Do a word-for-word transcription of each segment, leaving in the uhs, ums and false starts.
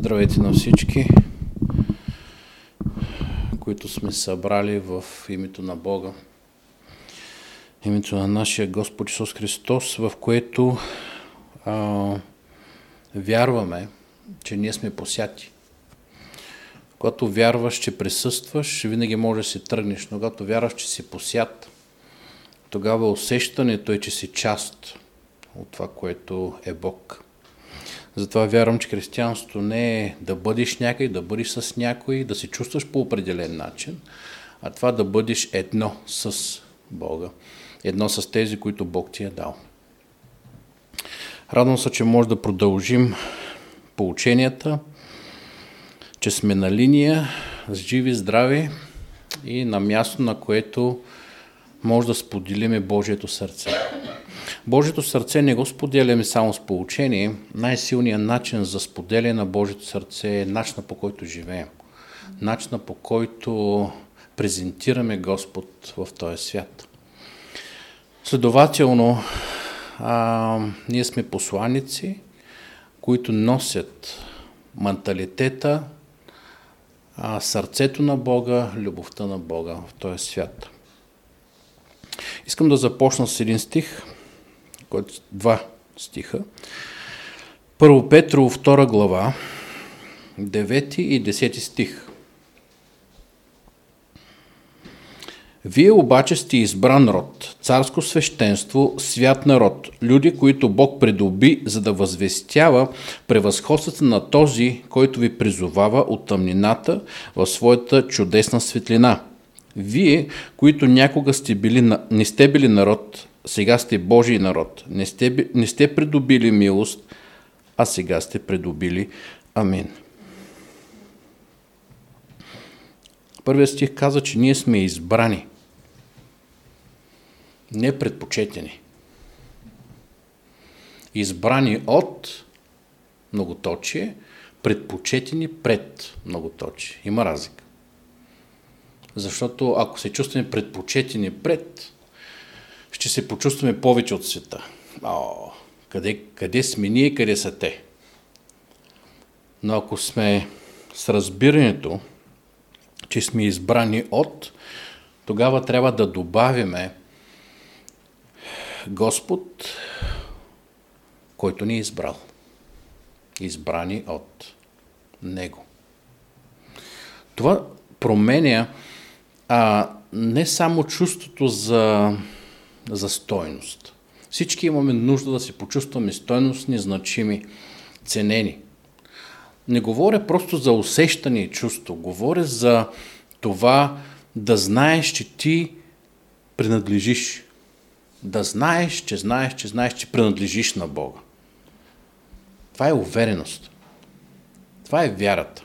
Здравейте на всички, които сме събрали в името на Бога, името на нашия Господ Исус Христос, в което а, вярваме, че ние сме посяти. Когато вярваш, че присъстваш, винаги можеш да си тръгнеш, но когато вярваш, че си посят, тогава усещането е, че си част от това, което е Бог. Затова вярвам, че християнството не е да бъдеш някъде, да бъдеш с някой, да се чувстваш по определен начин, а това да бъдеш едно с Бога, едно с тези, които Бог ти е дал. Радвам се, че може да продължим поученията, че сме на линия, с живи, здрави и на място, на което може да споделиме Божието сърце. Божието сърце не го споделяме само с поучение. Най-силният начин за споделяне на Божието сърце е начина, по който живеем. Начина, по който презентираме Господ в този свят. Следователно, а, ние сме посланици, които носят менталитета, а, сърцето на Бога, любовта на Бога в този свят. Искам да започна с един стих, който два стиха. Първо Петрово, втора глава, девети и десети стих. Вие обаче сте избран род, царско свещенство, свят народ, люди, които Бог придоби, за да възвестява превъзходството на този, който ви призовава от тъмнината в своята чудесна светлина. Вие, които някога сте били, не сте били народ, сега сте Божий народ. Не сте, не сте придобили милост, а сега сте придобили. Амин. Първият стих каза, че ние сме избрани, не предпочетени. Избрани от многоточие, предпочетени пред многоточие. Има разлика. Защото ако се чувстваме предпочетени пред, ще се почувстваме повече от света. О, къде, къде сме ние, къде са те? Но ако сме с разбирането, че сме избрани от, тогава трябва да добавиме Господ, който ни е избрал. Избрани от Него. Това променя а, не само чувството за за стойност. Всички имаме нужда да се почувстваме стойностни, значими, ценени. Не говоря просто за усещане и чувство. Говоря за това да знаеш, че ти принадлежиш. Да знаеш, че знаеш, че знаеш, че принадлежиш на Бога. Това е увереност. Това е вярата.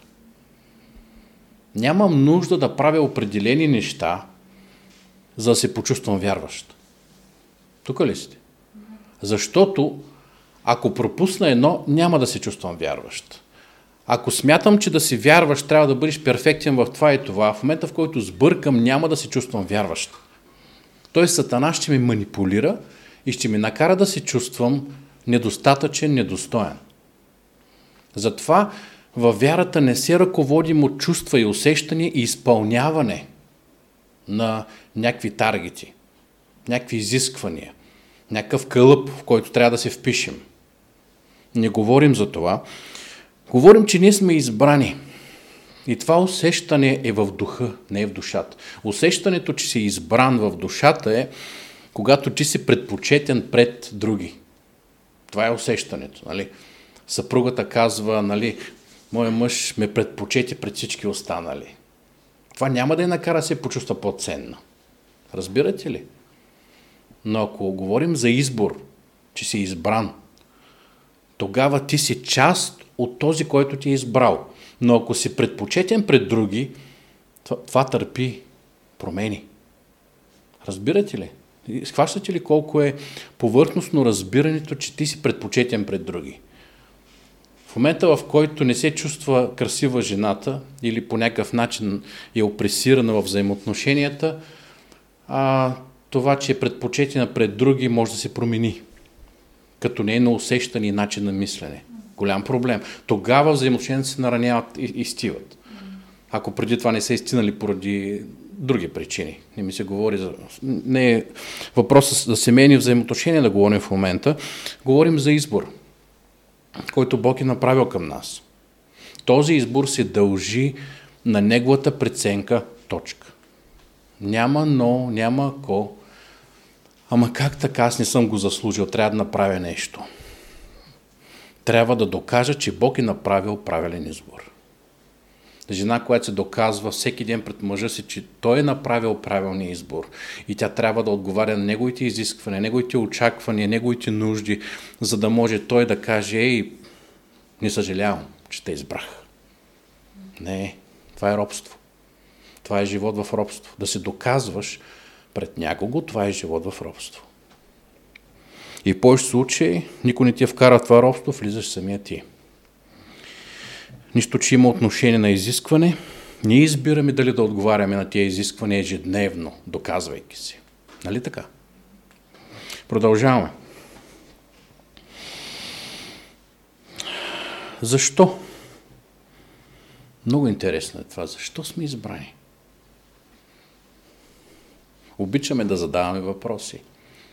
Нямам нужда да правя определени неща, за да се почувствам вярващ. Тук ли сте? Защото ако пропусна едно, няма да се чувствам вярващ. Ако смятам, че да си вярващ, трябва да бъдеш перфектен в това и това, в момента в който сбъркам, няма да се чувствам вярващ. Тоест Сатана ще ме манипулира и ще ме накара да се чувствам недостатъчен, недостоен. Затова във вярата не се ръководим от чувства и усещания и изпълняване на някакви таргети, някакви изисквания, някакъв кълъп, в който трябва да се впишем. Не говорим за това. Говорим, че ние сме избрани. И това усещане е в духа, не е в душата. Усещането, че си избран в душата е, когато ти си предпочетен пред други. Това е усещането. Нали? Съпругата казва, нали, моя мъж ме предпочети пред всички останали. Това няма да я накара да се почувства по-ценна. Разбирате ли? Но ако говорим за избор, че си избран, тогава ти си част от този, който ти е избрал. Но ако си предпочетен пред други, това, това търпи промени. Разбирате ли? Схващате ли колко е повърхностно разбирането, че ти си предпочетен пред други? В момента, в който не се чувства красива жената или по някакъв начин е опресирана в взаимоотношенията, а това, че е предпочетена пред други, може да се промени, като не е на усещане и начин на мислене. Голям проблем. Тогава взаимоотношенията се нараняват и изтиват. Ако преди това не са изтинали поради други причини. Не ми се говори за... Не е въпросът за семейни взаимоотношения да говорим в момента. Говорим за избор, който Бог е направил към нас. Този избор се дължи на неговата преценка, точка. Няма но, няма ако. Ама как така, аз не съм го заслужил, трябва да направя нещо. Трябва да докажа, че Бог е направил правилен избор. Жена, която се доказва всеки ден пред мъжа си, че той е направил правилния избор и тя трябва да отговаря на неговите изисквания, неговите очаквания, неговите нужди, за да може той да каже: ей, не съжалявам, че те избрах. Не, това е робство. Това е живот в робство. Да се доказваш пред някого, това е живот в робство. И в повече случаи никой не ти вкара в това робство, влизаш самия ти. Нищо, че има отношение на изискване, ние избираме дали да отговаряме на тия изисквания ежедневно, доказвайки си. Нали така? Продължаваме. Защо? Много интересно е това. Защо сме избрани? Обичаме да задаваме въпроси.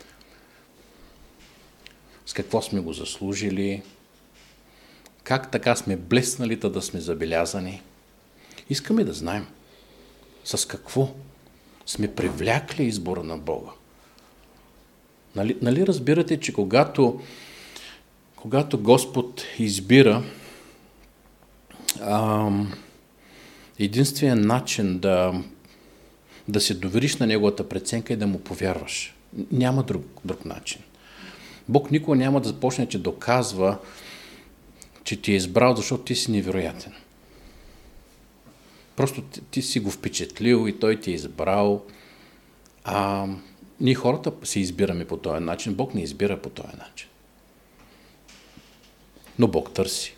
С какво сме го заслужили? Как така сме блеснали, да сме забелязани? Искаме да знаем с какво сме привлякли избора на Бога. Нали, нали разбирате, че когато, когато Господ избира, ам, единственият начин да, да се довериш на Неговата преценка е да Му повярваш. Няма друг, друг начин. Бог никога няма да започне, че доказва, че ти е избрал, защото ти си невероятен. Просто ти, ти си го впечатлил и той ти е избрал. А ние хората се избираме по този начин, Бог не избира по този начин. Но Бог търси.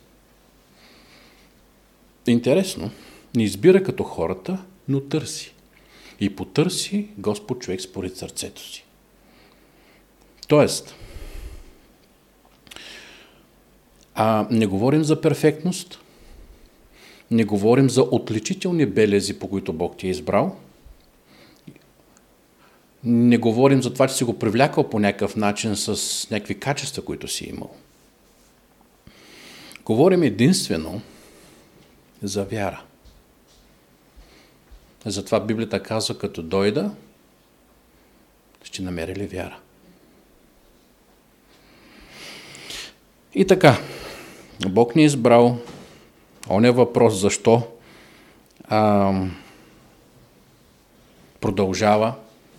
Интересно, не избира като хората, но търси. И потърси Господ човек според сърцето си. Тоест, а не говорим за перфектност, не говорим за отличителни белези, по които Бог ти е избрал, не говорим за това, че си го привлякал по някакъв начин с някакви качества, които си имал. Говорим единствено за вяра. Затова Библията казва: като дойда, ще намери ли вяра? И така, Бог ни е избрал. Он е въпрос защо а, продължава.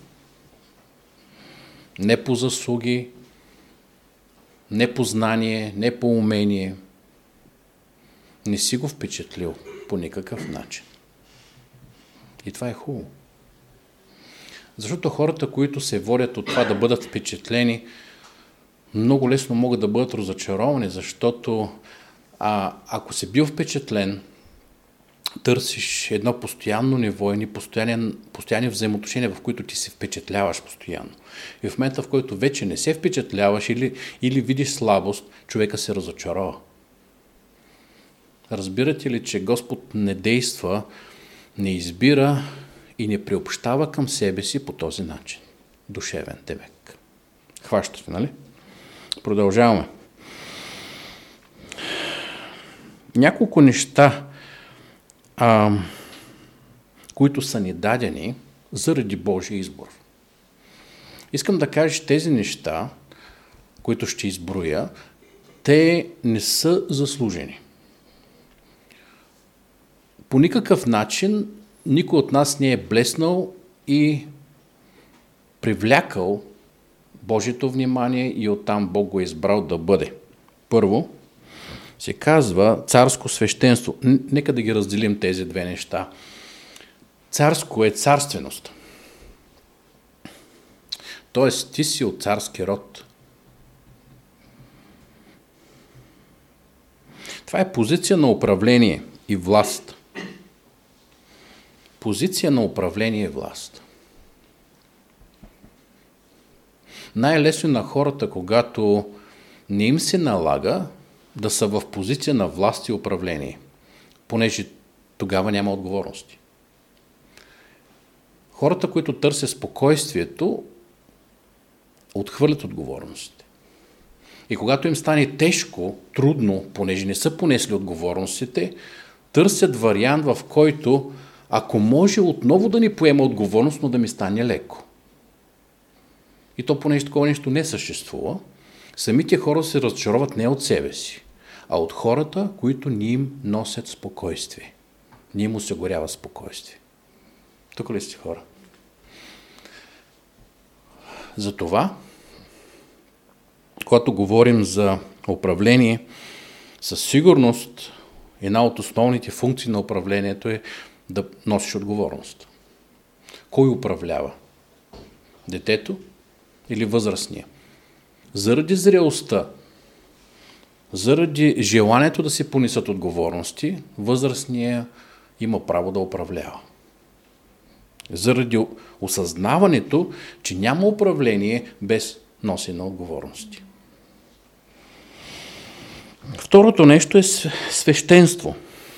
Не по заслуги, не по знание, не по умение. Не си го впечатлил по никакъв начин. И това е хубаво. Защото хората, които се водят от това да бъдат впечатлени, много лесно могат да бъдат разочаровани, защото а, ако си бил впечатлен, търсиш едно постоянно ниво и постоянни взаимоотношения, в които ти се впечатляваш постоянно. И в момента, в който вече не се впечатляваш или, или видиш слабост, човека се разочарова. Разбирате ли, че Господ не действа, не избира и не приобщава към себе си по този начин? Душевен девек. Хващате, нали? Продължаваме. Няколко неща, а, които са ни дадени заради Божия избор. Искам да кажа, че тези неща, които ще изброя, те не са заслужени. По никакъв начин никой от нас не е блеснал и привлякал Божието внимание и оттам Бог го е избрал да бъде. Първо се казва царско свещенство. Нека да ги разделим тези две неща. Царско е царственост. Тоест, ти си от царски род. Това е позиция на управление и власт. Позиция на управление и власт. Най-лесно на хората, когато не им се налага, да са в позиция на власт и управление, понеже тогава няма отговорности. Хората, които търсят спокойствието, отхвърлят отговорностите. И когато им стане тежко, трудно, понеже не са понесли отговорностите, търсят вариант, в който, ако може отново да ни поема отговорност, но да ми стане леко. И то, понеже такова нещо не съществува, самите хора се разочароват не от себе си, а от хората, които ни им носят спокойствие. Ни им осигурява спокойствие. Тук ли сте, хора? Затова, когато говорим за управление, със сигурност една от основните функции на управлението е да носиш отговорност. Кой управлява? Детето или възрастния? Заради зрелостта, заради желанието да се понесат отговорности, възрастния има право да управлява. Заради осъзнаването, че няма управление без носене на отговорности. Второто нещо е свещенство.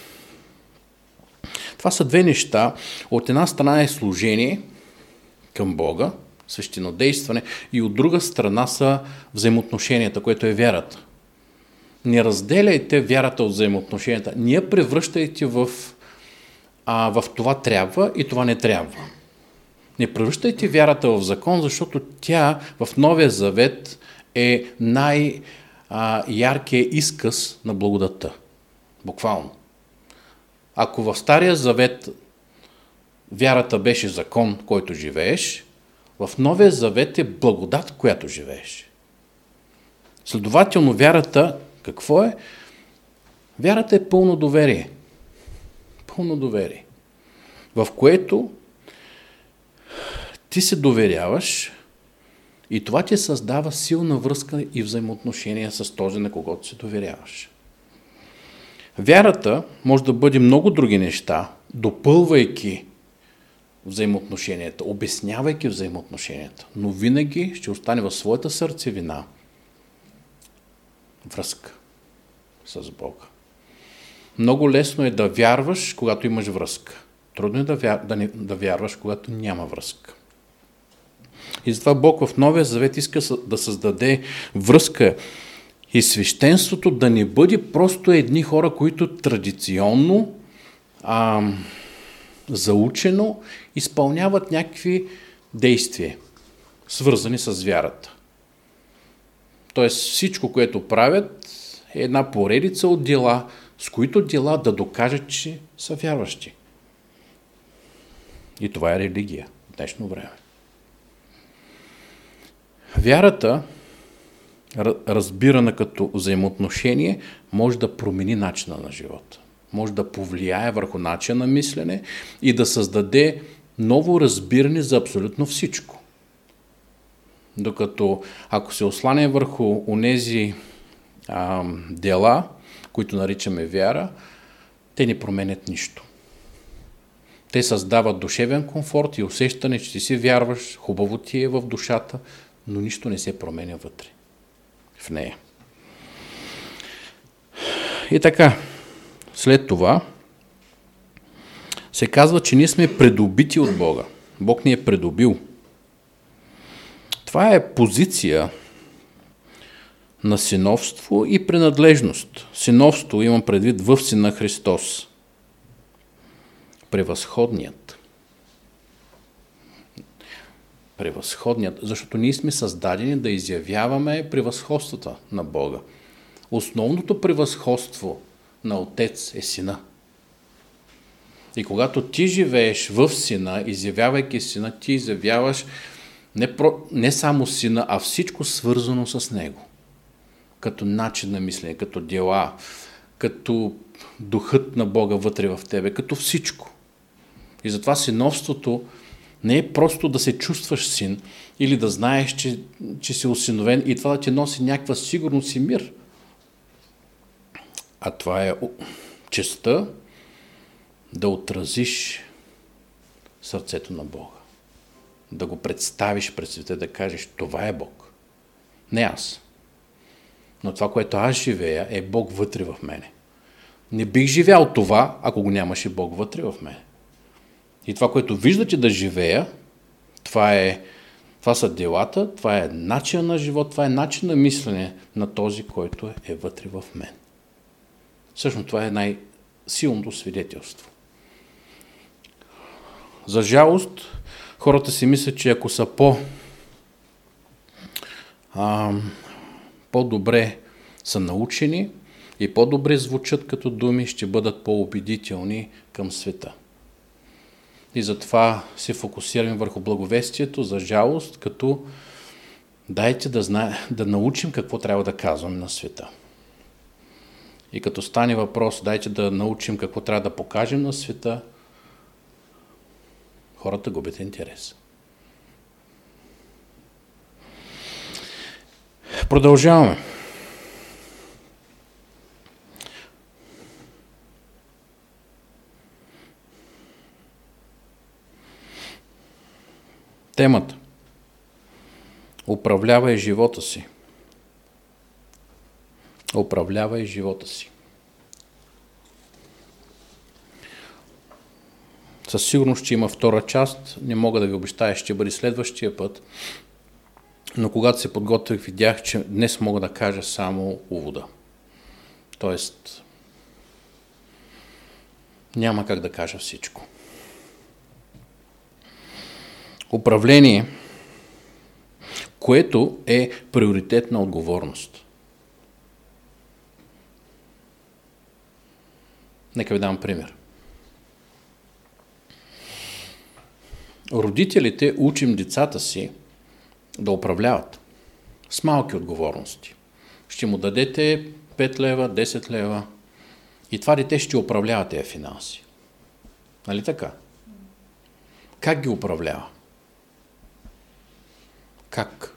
Това са две неща. От една страна е служение към Бога, свещенодействане, и от друга страна са взаимоотношенията, което е вярата. Не разделяйте вярата от взаимоотношенията. Не я превръщайте в, а, в това трябва и това не трябва. Не превръщайте вярата в закон, защото тя в Новия Завет е най-яркият изказ на благодата. Буквално. Ако в Стария Завет вярата беше закон, който живееш, в Новия Завет е благодат, която живееш. Следователно, вярата, какво е? Вярата е пълно доверие. Пълно доверие. В което ти се доверяваш и това ти създава силна връзка и взаимоотношения с този, на когото се доверяваш. Вярата може да бъде много други неща, допълвайки взаимоотношенията, обяснявайки взаимоотношенията, но винаги ще остане в своята сърцевина връзка с Бога. Много лесно е да вярваш, когато имаш връзка. Трудно е да, вяр... да, не... да вярваш, когато няма връзка. И затова Бог в Новия Завет иска да създаде връзка и свещенството да не бъде просто едни хора, които традиционно, а, заучено изпълняват някакви действия, свързани с вярата. Тоест всичко, което правят, е една поредица от дела, с които дела да докажат, че са вярващи. И това е религия в днешно време. Вярата, разбирана като взаимоотношение, може да промени начина на живота. Може да повлияе върху начина на мислене и да създаде ново разбиране за абсолютно всичко. Докато ако се осланя върху онези а, дела, които наричаме вяра, те не променят нищо. Те създават душевен комфорт и усещане, че ти си вярваш, хубаво ти е в душата, но нищо не се променя вътре, в нея. И така, след това се казва, че ние сме придобити от Бога. Бог ни е придобил. Това е позиция на синовство и принадлежност. Синовство имам предвид в Сина Христос. Превъзходният. Превъзходният, защото ние сме създадени да изявяваме превъзходствата на Бога. Основното превъзходство на Отец е Сина. И когато ти живееш в Сина, изявявайки Сина, ти изявяваш не, про, не само Сина, а всичко свързано с Него. Като начин на мислене, като дела, като духът на Бога вътре в тебе, като всичко. И затова синовството не е просто да се чувстваш син или да знаеш, че, че си осиновен и това да ти носи някаква сигурност и мир. А това е честта да отразиш сърцето на Бога. Да го представиш пред света, да кажеш, това е Бог. Не аз. Но това, което аз живея, е Бог вътре в мене. Не бих живял това, ако го нямаше Бог вътре в мене. И това, което виждате да живея, това, е, това са делата, това е начин на живот, това е начин на мислене на този, който е вътре в мен. Всъщност това е най-силното свидетелство. За жалост, хората си мислят, че ако са по, а, по-добре са научени и по-добре звучат като думи, ще бъдат по-убедителни към света. И затова се фокусираме върху благовестието, за жалост, като дайте да, зна... да научим какво трябва да казваме на света. И като стане въпрос, дайте да научим какво трябва да покажем на света, хората губят интерес. Продължаваме. Темата. Управлявай живота си. Управлявай живота си. Със сигурност, че има втора част. Не мога да ви обещая, ще бъде следващия път. Но когато се подготвих, видях, че днес мога да кажа само увода. Тоест, няма как да кажа всичко. Управление, което е приоритетна отговорност. Нека ви дам пример. Родителите учим децата си да управляват с малки отговорности. Ще му дадете пет лева, десет лева и това дете ще управлява тези финанси. Нали така? Как ги управлява? Как?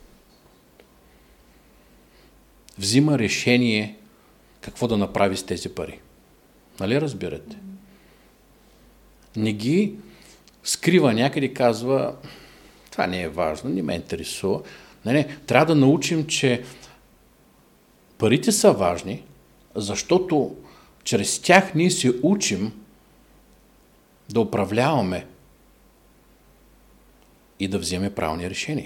Взима решение какво да направи с тези пари. Нали разбирате? Не ги скрива някъде и казва, това не е важно, не ме интересува. Не, не, трябва да научим, че парите са важни, защото чрез тях ние се учим да управляваме и да вземе правилни решения.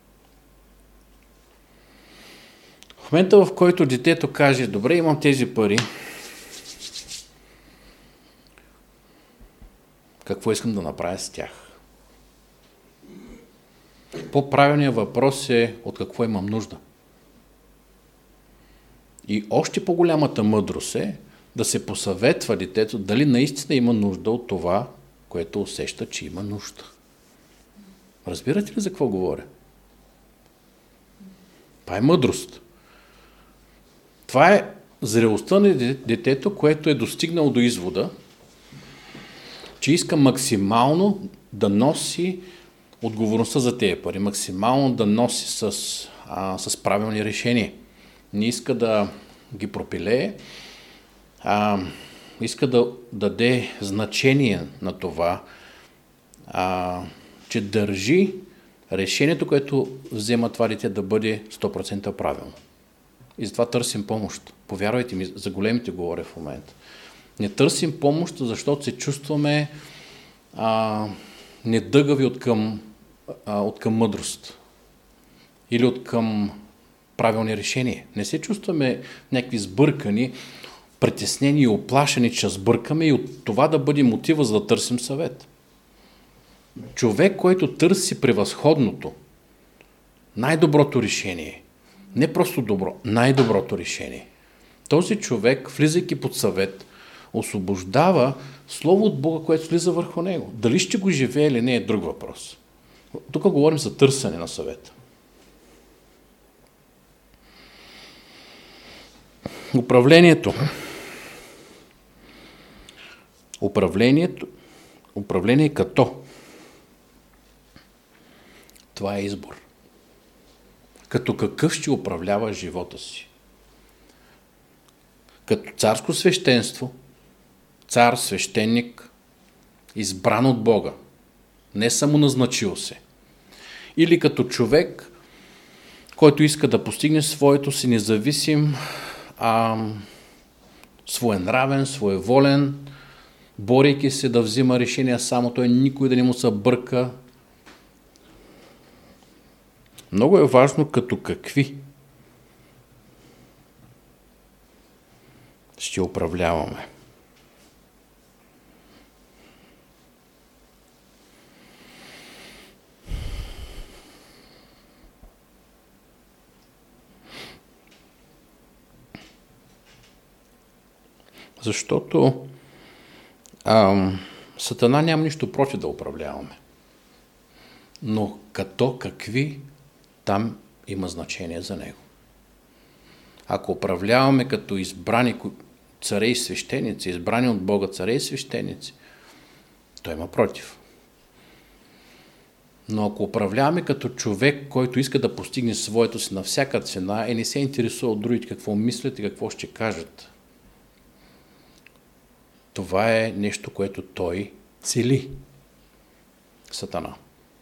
В момента, в който детето каже, добре, имам тези пари, какво искам да направя с тях? По-правилният въпрос е от какво имам нужда. И още по-голямата мъдрост е да се посъветва детето дали наистина има нужда от това, което усеща, че има нужда. Разбирате ли за какво говоря? Това е мъдрост. Това е зрелостта на детето, което е достигнало до извода, че иска максимално да носи отговорността за тези пари, максимално да носи с, а, с правилни решения. Не иска да ги пропилее, а, иска да даде значение на това, а, че държи решението, което взема това дете, да бъде сто процента правилно. И затова търсим помощ. Повярвайте ми, за големите говоря в момента. Не търсим помощ, защото се чувстваме а, недъгави от към, а, от към мъдрост или от към правилни решения. Не се чувстваме някакви сбъркани, притеснени и оплашени, че сбъркаме и от това да бъде мотива, за да търсим съвет. Човек, който търси превъзходното, най-доброто решение, не просто добро, най-доброто решение. Този човек, влизайки под съвет, освобождава Слово от Бога, което слиза върху него. Дали ще го живее или не е друг въпрос. Тук говорим за търсене на съвета. Управлението. Управлението. Управление като. Това е избор. Като какъв ще управлява живота си. Като царско свещенство, цар, свещеник, избран от Бога, не самоназначил се. Или като човек, който иска да постигне своето си независим, а, своенравен, своеволен, борейки се да взима решения само той, никой да не му се бърка. Много е важно като какви ще управляваме. Защото ам, Сатана няма нищо против да управляваме. Но като какви, там има значение за него. Ако управляваме като избрани царе и свещеници, избрани от Бога царе и свещеници, той има против. Но ако управляваме като човек, който иска да постигне своето си на всяка цена и не се интересува от другите какво мислят и какво ще кажат, това е нещо, което той цели. Сатана.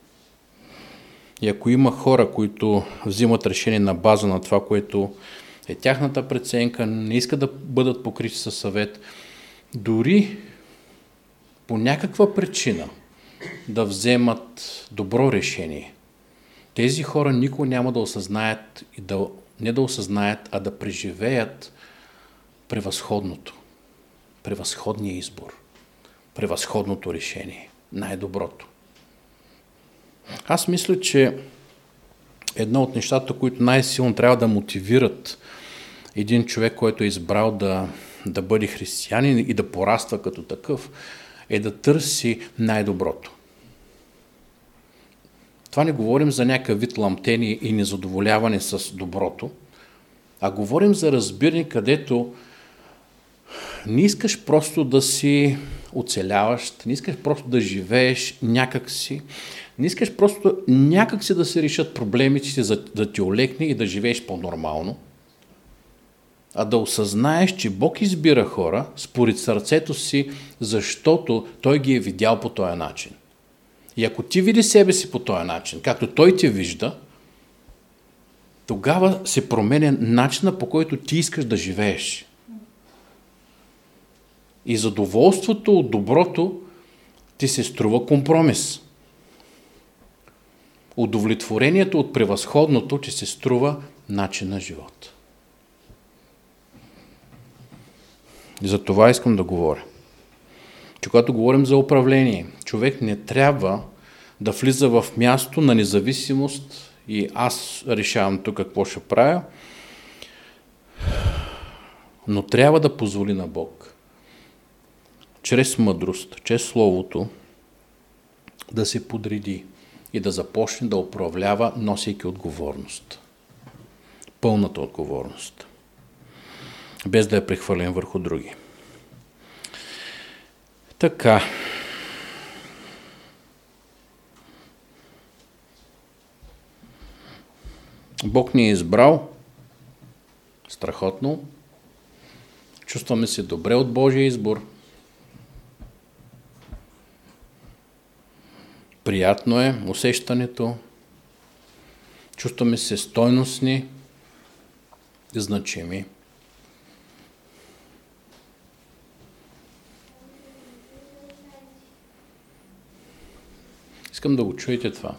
И ако има хора, които взимат решение на база на това, което е тяхната преценка, не искат да бъдат покрити със съвет, дори по някаква причина да вземат добро решение, тези хора никога няма да осъзнаят, и да, не да осъзнаят, а да преживеят превъзходното, превъзходния избор, превъзходното решение, най-доброто. Аз мисля, че едно от нещата, които най-силно трябва да мотивират един човек, който е избрал да, да бъде християнин и да пораства като такъв, е да търси най-доброто. Това не говорим за някакъв вид ламтение и незадоволяване с доброто, а говорим за разбиране, където не искаш просто да си оцеляваш, не искаш просто да живееш някакси, не искаш просто някакси да се решат проблемите си, за да ти олекне и да живееш по-нормално, а да осъзнаеш, че Бог избира хора според сърцето си, защото Той ги е видял по този начин. И ако ти види себе си по този начин, както Той те вижда, тогава се променя начина, по който ти искаш да живееш. И задоволството от доброто ти се струва компромис. Удовлетворението от превъзходното ти се струва начин на живот. И за това искам да говоря. Че когато говорим за управление, човек не трябва да влиза в място на независимост и аз решавам тук какво ще правя, но трябва да позволи на Бог чрез мъдрост, чрез Словото да се подреди и да започне да управлява, носейки отговорност. Пълната отговорност. Без да я прехвърлим върху други. Така. Бог ни е избрал. Страхотно. Чувстваме се добре от Божия избор. Приятно е усещането. Чувстваме се стойностни и значими. Искам да го чуете това.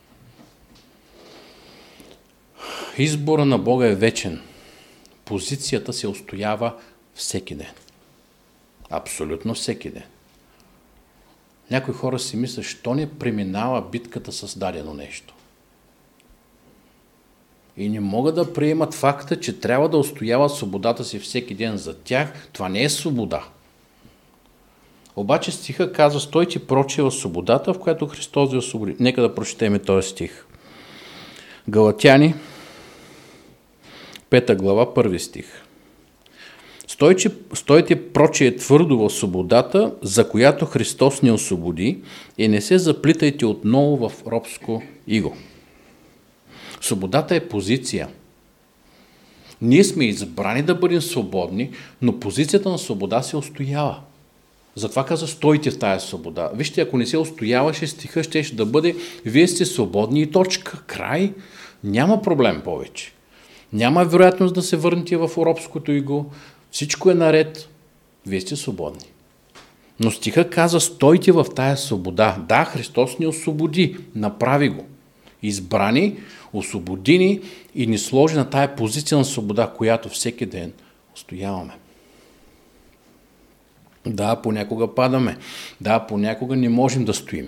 Избора на Бога е вечен. Позицията се устоява всеки ден. Абсолютно всеки ден. Някои хора си мислят, що не преминава битката с дадено нещо. И не могат да приемат факта, че трябва да устояват свободата си всеки ден. За тях това не е свобода. Обаче стиха казва, стойте проче в свободата, в която Христос ви освободи. Нека да прочетем този стих. Галатяни, пета глава, първи стих. Стойте, стойте проче твърдо в свободата, за която Христос ни освободи, и не се заплитайте отново в робско иго. Свободата е позиция. Ние сме избрани да бъдем свободни, но позицията на свобода се устоява. Затова каза, стойте в тая свобода. Вижте, ако не се устояваше, стиха ще да бъде, вие сте свободни и точка. Край. Няма проблем повече. Няма вероятност да се върнете в робското иго. Всичко е наред. Вие сте свободни. Но стиха каза, стойте в тая свобода. Да, Христос ни освободи. Направи го. Избрани, освободини и ни сложи на тая позиция на свобода, която всеки ден устояваме. Да, понякога падаме. Да, понякога не можем да стоим.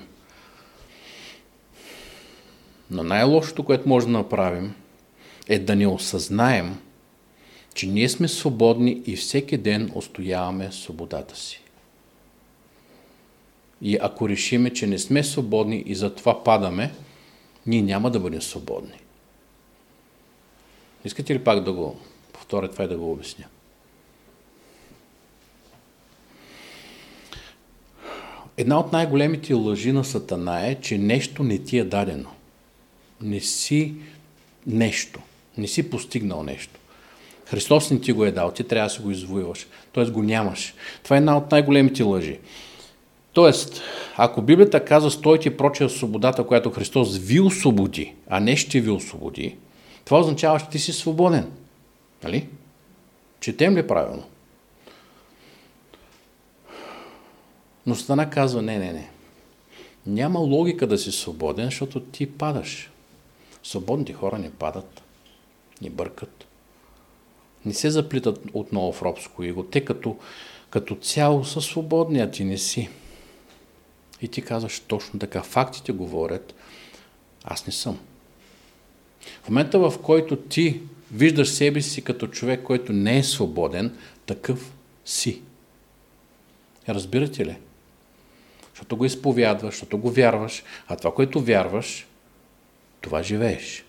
Но най-лошото, което може да направим, е да не осъзнаем, че ние сме свободни и всеки ден устояваме свободата си. И ако решиме, че не сме свободни и затова падаме, ние няма да бъдем свободни. Искате ли пак да го повторя това и да го обясня? Една от най-големите лъжи на Сатана е, че нещо не ти е дадено. Не си нещо. Не си постигнал нещо. Христос не ти го е дал, ти трябва да си го извоюваш. Тоест го нямаш. Това е една от най-големите лъжи. Тоест, ако Библията казва стойте проче свободата, която Христос ви освободи, а не ще ви освободи, това означава, че ти си свободен. Нали? Четем ли правилно? Но Сатана казва, не, не, не. Няма логика да си свободен, защото ти падаш. Свободните хора не падат, не бъркат, не се заплитат отново в робско иго. Те като, като цяло са свободни, а ти не си. И ти казваш точно така. Фактите говорят, аз не съм. В момента, в който ти виждаш себе си като човек, който не е свободен, такъв си. Разбирате ли? Защото го изповядваш, защото го вярваш, а това, което вярваш, това живееш.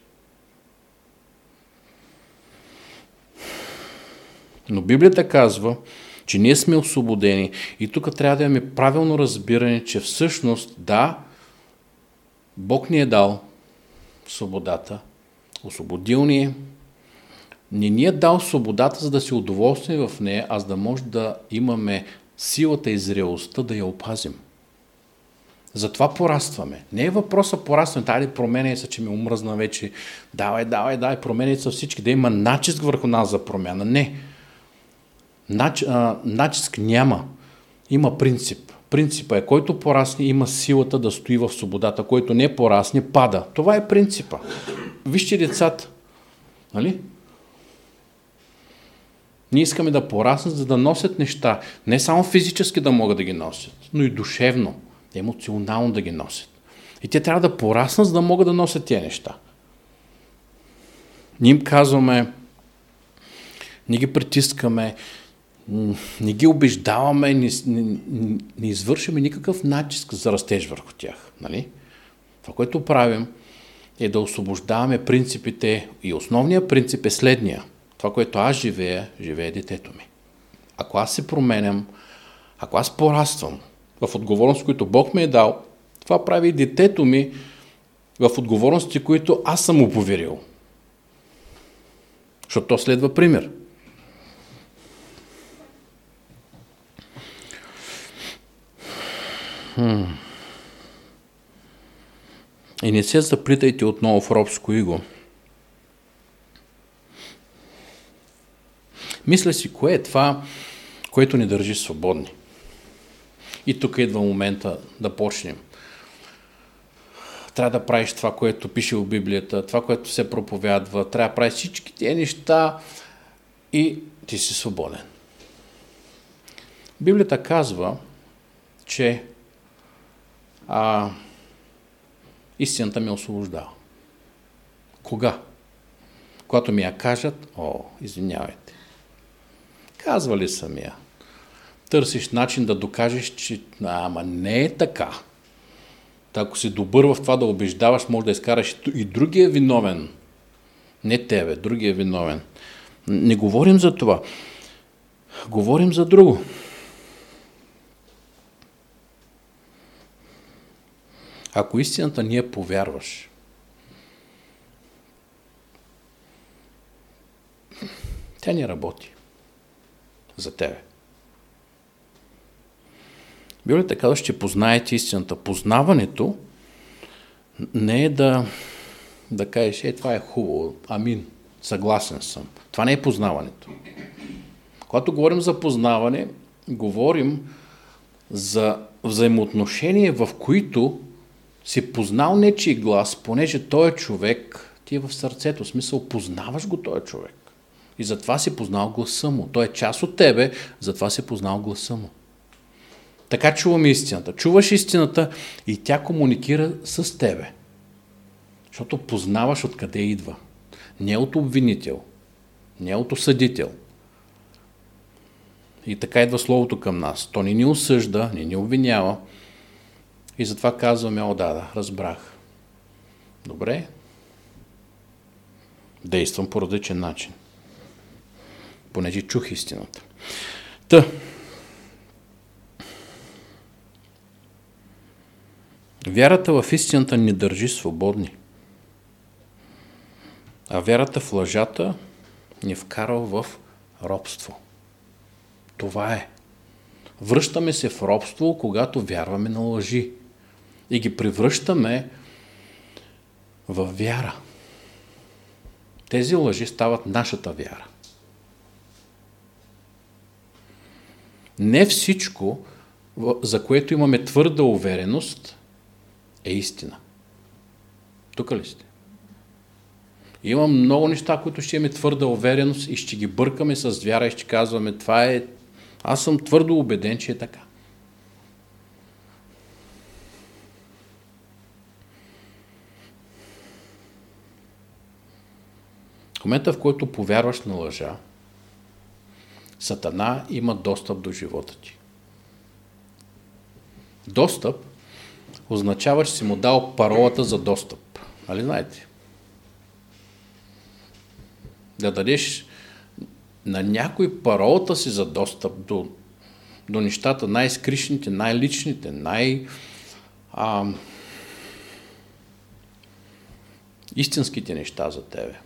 Но Библията казва, че ние сме освободени и тук трябва да имаме правилно разбиране, че всъщност, да, Бог ни е дал свободата, освободил ни е, не ни е дал свободата, за да се удоволстваме в нея, а за да може да имаме силата и зрелостта да я опазим. Затова порастваме. Не е въпроса порастваме, дай променяй се, че ми омръзна вече, давай, давай, давай, променяй се всички, да има натиск върху нас за промяна. Не. Нач, а, натиск няма. Има принцип. Принципът е, който порасне, има силата да стои в свободата, който не порасне, пада. Това е принципа. Вижте децата. Нали? Ние искаме да пораснат, за да носят неща. Не само физически да могат да ги носят, но и душевно, емоционално да ги носят. И те трябва да пораснат, за да могат да носят тези неща. Ние им казваме, не ги притискаме, не ги убеждаваме, не, не, не извършваме никакъв натиск за растеж върху тях. Нали? Това, което правим, е да освобождаваме принципите и основният принцип е следния. Това, което аз живея, живее детето ми. Ако аз се променям, ако аз пораствам в отговорност, които Бог ми е дал, това прави и детето ми в отговорности, които аз съм му поверил. Защото то следва пример. Хм. И не се заплитайте отново в робско иго. Мисля си, кое е това, което ни държи свободни. И тук идва момента да почнем. Трябва да правиш това, което пише в Библията, това, което се проповядва, трябва да правиш всички тези неща и ти си свободен. Библията казва, че а, истината ме освобождава. Кога? Когато ми я кажат, о, извинявайте. Казвали съм я. Търсиш начин да докажеш, че ама не е така. Та, ако си добър в това да убеждаваш, може да изкараш и другия виновен. Не тебе, другия виновен. Не говорим за това. Говорим за друго. Ако истината не я повярваш, тя не работи за тебе. Библията казва, че познаете истината. Познаването не е да, да кажеш, е, това е хубаво, амин, съгласен съм. Това не е познаването. Когато говорим за познаване, говорим за взаимоотношение, в които си познал нечий глас, понеже той е човек, ти е в сърцето, в смисъл познаваш го този човек. И затова си познал гласа му. Той е част от тебе, затова си познал гласа му. Така чуваме истината. Чуваш истината и тя комуникира с тебе. Защото познаваш откъде идва. Не от обвинител, не от осъдител. И така идва Словото към нас. То не ни осъжда, не ни обвинява. И затова казваме, о да, да, разбрах. Добре. Действам по различен начин. Понеже чух истината. Та. Вярата в истината ни държи свободни. А вярата в лъжата ни вкарва в робство. Това е. Връщаме се в робство, когато вярваме на лъжи. И ги превръщаме в вяра. Тези лъжи стават нашата вяра. Не всичко, за което имаме твърда увереност, е истина. Тук ли сте? Има много неща, които ще имаме твърда увереност и ще ги бъркаме с вяра и ще казваме, това е... Аз съм твърдо убеден, че е така. В момента, в който повярваш на лъжа, Сатана има достъп до живота ти. Достъп означава, че си му дал паролата за достъп. Нали знаете? Да дадеш на някой паролата си за достъп до, до нещата най-скришните, най-личните, най- а, истинските неща за тебе.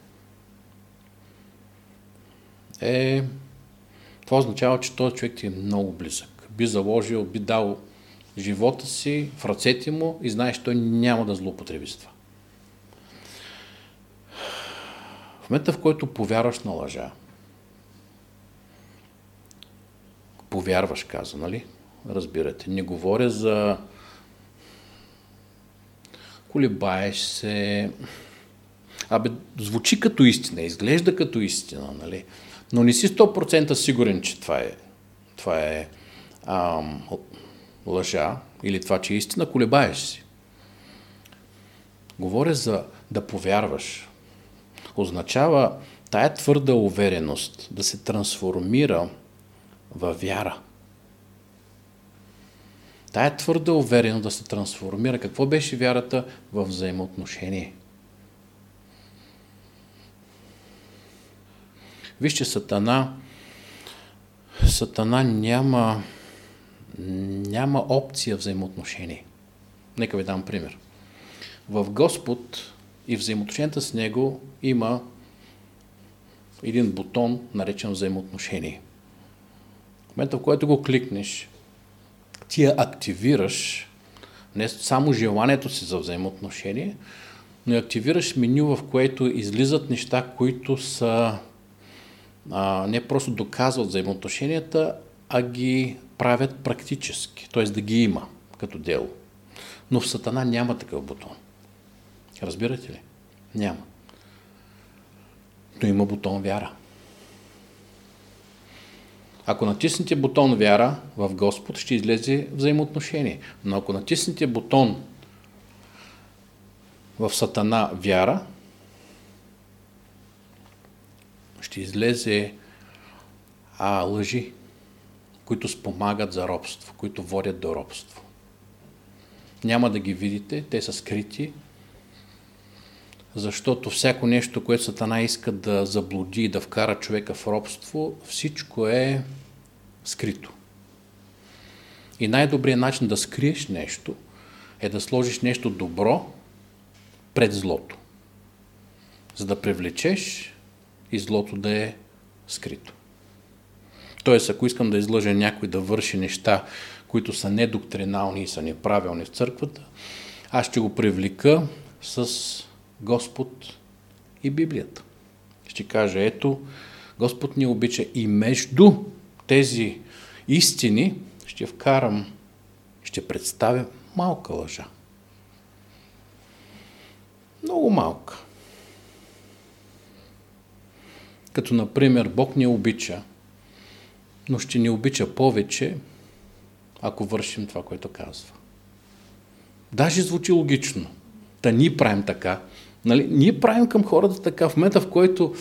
Е, това означава, че този човек ти е много близък. Би заложил, би дал живота си в ръцете му и знаеш, той няма да злоупотреби с това. В момента, в който повярваш на лъжа, повярваш, каза, нали? Разбирате. Не говоря за колебаеш се. Абе, звучи като истина, изглежда като истина, нали? Но не си сто процента сигурен, че това е, това е ам, лъжа или това, че е истина, колебаеш си. Говоря за да повярваш. Означава тая твърда увереност да се трансформира във вяра. Тая твърда увереност да се трансформира. Какво беше вярата? В взаимоотношение. Вижте, Сатана, Сатана няма, няма опция взаимоотношение. Нека ви дам пример. В Господ и взаимоотношенията с Него има един бутон, наречен взаимоотношение. В момента, в който го кликнеш, ти я активираш не само желанието си за взаимоотношение, но и активираш меню, в което излизат неща, които са а, не просто доказват взаимоотношенията, а ги правят практически, т.е. да ги има като дело. Но в Сатана няма такъв бутон. Разбирате ли? Няма. Но има бутон вяра. Ако натиснете бутон вяра в Господ, ще излезе взаимоотношение. Но ако натиснете бутон в Сатана вяра, ще излезе а, лъжи, които спомагат за робство, които водят до робство. Няма да ги видите, те са скрити, защото всяко нещо, което Сатана иска да заблуди и да вкара човека в робство, всичко е скрито. И най-добрият начин да скриеш нещо е да сложиш нещо добро пред злото, за да привлечеш и злото да е скрито. Тоест, ако искам да излъжа някой да върши неща, които са недоктринални и са неправилни в църквата, аз ще го привлека с Господ и Библията. Ще каже, ето, Господ ни обича и между тези истини ще вкарам, ще представя малка лъжа. Много малка. Като, например, Бог ни обича, но ще ни обича повече, ако вършим това, което казва. Даже звучи логично. Да ние правим така. Нали? Ние правим към хората така в момента, в който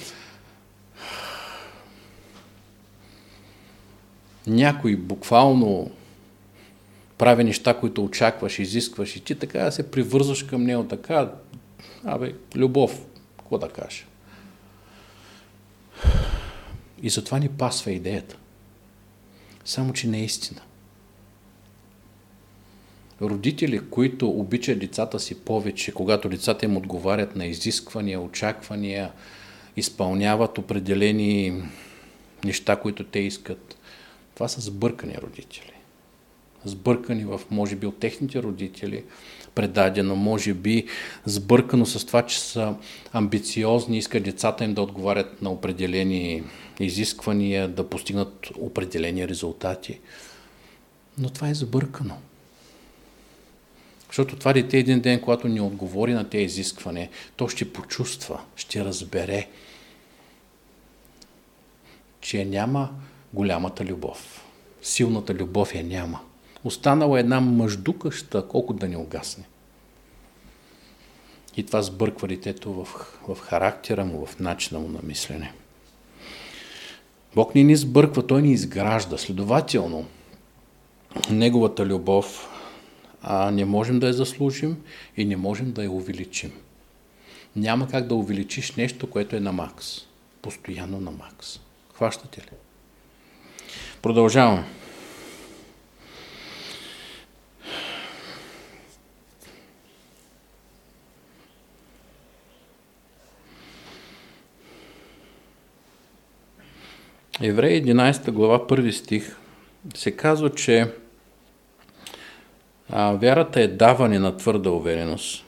някой буквално прави неща, които очакваш, изискваш и ти така да се привързваш към него, така, абе, любов, какво да кажа. И затова ни пасва идеята. Само, че не е истина. Родители, които обичат децата си повече, когато децата им отговарят на изисквания, очаквания, изпълняват определени неща, които те искат, това са сбъркани родители. Сбъркани в, може би, от техните родители, предадено, може би сбъркано с това, че са амбициозни, искат децата им да отговарят на определени изисквания, да постигнат определени резултати. Но това е сбъркано. Защото това дете един ден, когато ни отговори на тези изисквания, то ще почувства, ще разбере, че няма голямата любов. Силната любов я няма. Останала една мъждукаща, колко да не угасне. И това сбърква детето в, в характера му, в начина му на мислене. Бог ни ни сбърква, Той ни изгражда. Следователно, Неговата любов а не можем да я заслужим и не можем да я увеличим. Няма как да увеличиш нещо, което е на макс. Постоянно на макс. Хващате ли? Продължавам. Евреи единадесета глава, първи стих, се казва, че а, вярата е даване на твърда увереност.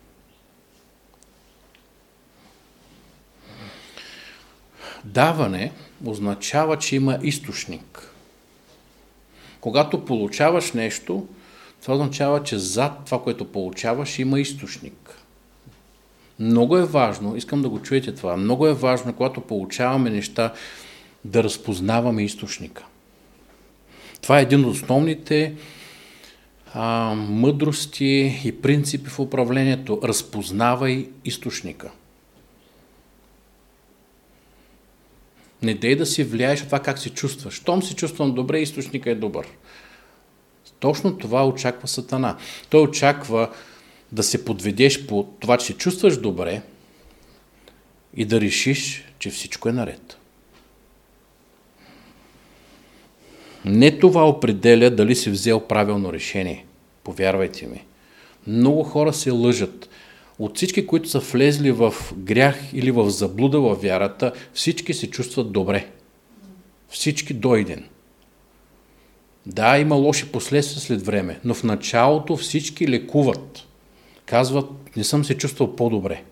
Даване означава, че има източник. Когато получаваш нещо, това означава, че зад това, което получаваш, има източник. Много е важно, искам да го чуете това, много е важно, когато получаваме неща, да разпознаваме източника. Това е един от основните а, мъдрости и принципи в управлението. Разпознавай източника. Не дей да си влияеш от това как се чувстваш. Щом се чувствам добре, източника е добър. Точно това очаква Сатана. Той очаква да се подведеш по това, че се чувстваш добре и да решиш, че всичко е наред. Не това определя дали си взел правилно решение. Повярвайте ми. Много хора се лъжат. От всички, които са влезли в грях или в заблуда във вярата, всички се чувстват добре. Всички до един. Да, има лоши последствия след време, но в началото всички лекуват. Казват, не съм се чувствал по-добре.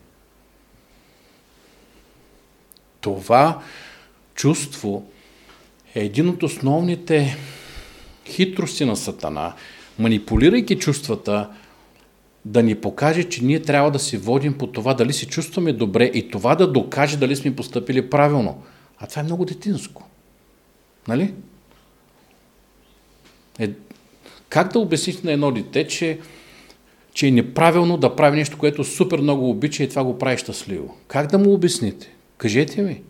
Това чувство е един от основните хитрости на Сатана, манипулирайки чувствата, да ни покаже, че ние трябва да се водим по това, дали се чувстваме добре и това да докаже дали сме постъпили правилно. А това е много детинско. Нали? Е, как да обясните на едно дете, че, че е неправилно да прави нещо, което супер много обича и това го прави щастливо? Как да му обясните? Кажете ми.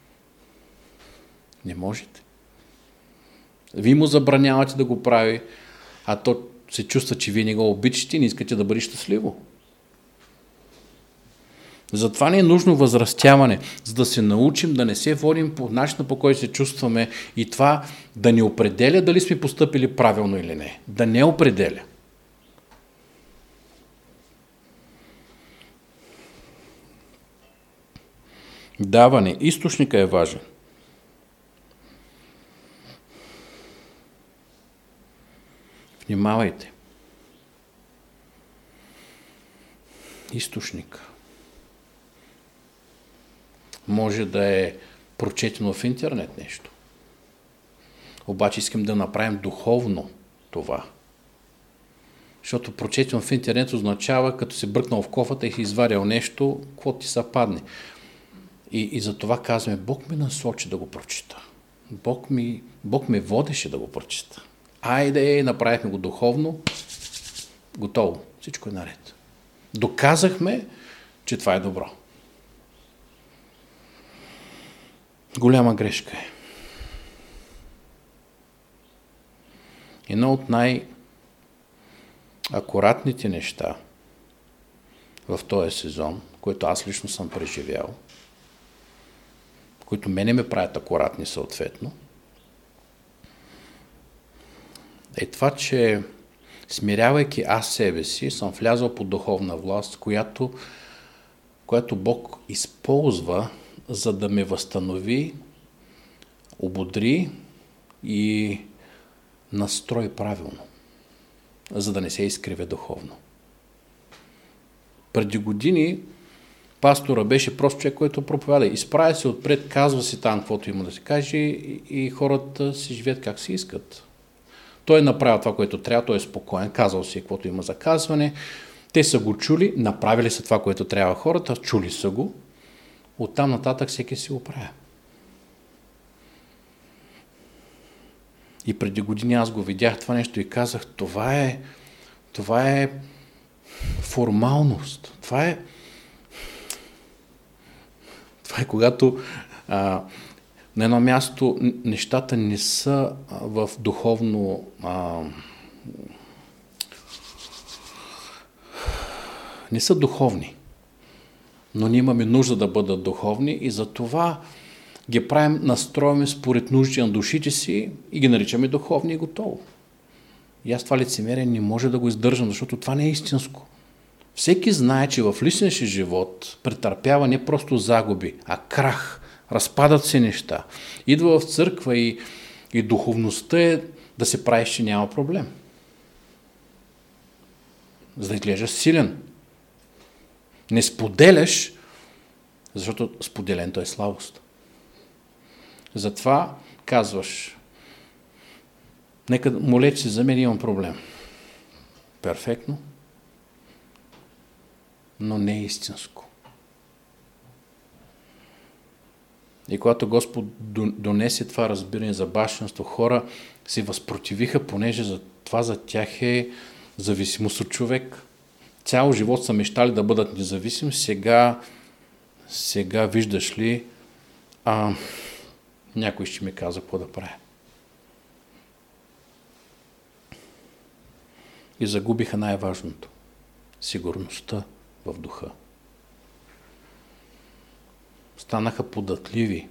Не можете. Вие му забранявате да го прави, а то се чувства, че вие не го обичате и не искате да бъде щастливо. Затова не е нужно възрастяване, за да се научим да не се водим по начина, по който се чувстваме и това да не определя дали сме постъпили правилно или не. Да не определя. Даване. Източника е важен. Внимавайте. Източник. може да е прочетено в интернет нещо. Обаче искам да направим духовно това. Защото прочетено в интернет означава, като си бръкнал в кофата и си извадил нещо, какво ти се падне. И, и за това казваме, Бог ме насочи да го прочита. Бог ми, Бог ме водеше да го прочита. Айде, направихме го духовно, готово, всичко е наред. Доказахме, че това е добро. Голяма грешка е. Едно от най-акуратните неща в този сезон, което аз лично съм преживял, които мене ме правят акуратни съответно, е това, че смирявайки аз себе си, съм влязъл под духовна власт, която, която Бог използва, за да ме възстанови, ободри и настрои правилно, за да не се изкривя духовно. Преди години пастора беше просто човек, който проповяда. Изправя се отпред, казва си там, каквото има да се каже и, и хората си живеят как си искат. Той е направил това, което трябва, той е спокоен, казал си каквото има за казване. Те са го чули, направили са това, което трябва хората, чули са го. Оттам нататък всеки си го прави. И преди години аз го видях това нещо и казах, това е, това е формалност. Това е, това е когато а, на едно място нещата не са в духовно а, не са духовни, но ние имаме нужда да бъдат духовни и за това ги правим, настроиме според нужди на душите си и ги наричаме духовни и готово. И аз това лицемерие не може да го издържам, защото това не е истинско. Всеки знае, че в личния си живот претърпява не просто загуби, а крах. Разпадат се неща. Идва в църква и, и духовността е да се правиш, че няма проблем. За да изглеждаш силен. Не споделяш, защото споделенето е слабост. Затова казваш, нека молете се за мен, имам проблем. Перфектно, но не е истинско. И когато Господ донесе това разбиране за бащинство, хора се възпротивиха, понеже за това за тях е зависимост от човек. Цял живот са мечтали да бъдат независими, сега, сега виждаш ли, а, някой ще ми каза какво да правя. И загубиха най-важното – сигурността в духа. Станаха податливи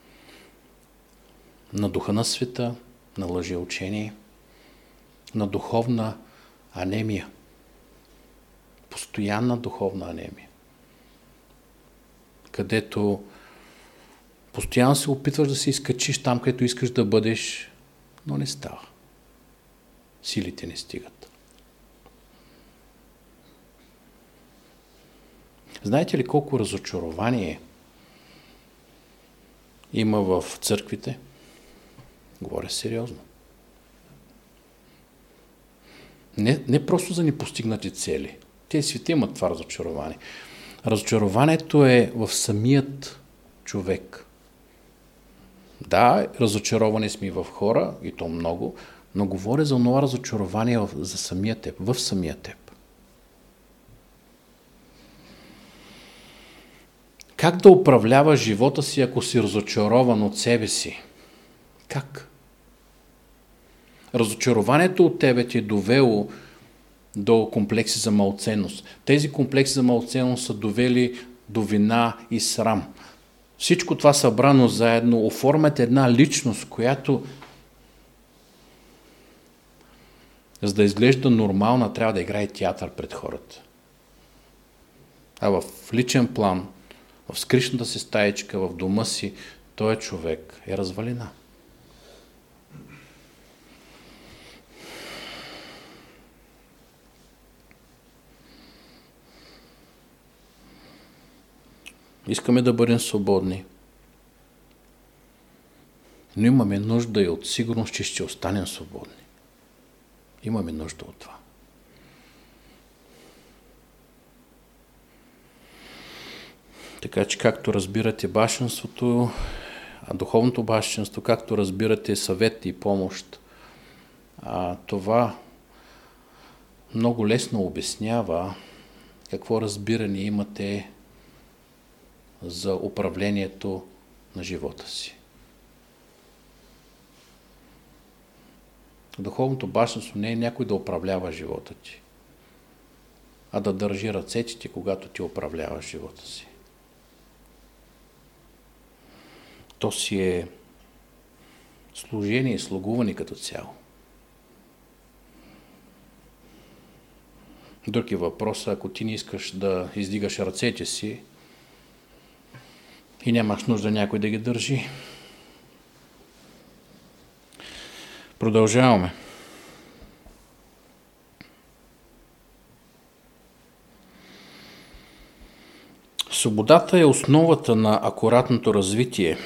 на духа на света, на лъжеучение, на духовна анемия. Постоянна духовна анемия. Където постоянно се опитваш да се изкачиш там, където искаш да бъдеш, но не става. Силите не стигат. Знаете ли колко разочарование има в църквите? Говоря сериозно. Не, не просто за непостигнати цели. Те свети имат това разочарование. Разочарованието е в самият човек. Да, разочаровани сме и в хора, и то много, но говоря за това разочарование за самия теб, в самия теб. Как да управляваш живота си, ако си разочарован от себе си? Как? Разочарованието от тебе ти е довело до комплекси за малценност. Тези комплекси за малценност са довели до вина и срам. Всичко това събрано заедно оформят една личност, която за да изглежда нормална, трябва да играе театър пред хората. А в личен план, в скришната си стаечка, в дома си, той човек е развалина. Искаме да бъдем свободни. Но имаме нужда и от сигурност, че ще останем свободни. Имаме нужда от това. Така че както разбирате бащинството, а духовното бащинство, както разбирате съвет и помощ, а, това много лесно обяснява какво разбиране имате за управлението на живота си. Духовното бащинство не е някой да управлява живота ти, а да държи ръцете ти, когато ти управляваш живота си. То си е служение и слугуване като цяло. Друг е въпрос, ако ти не искаш да издигаш ръцете си и нямаш нужда някой да ги държи. Продължаваме. Свободата е основата на акуратното развитие.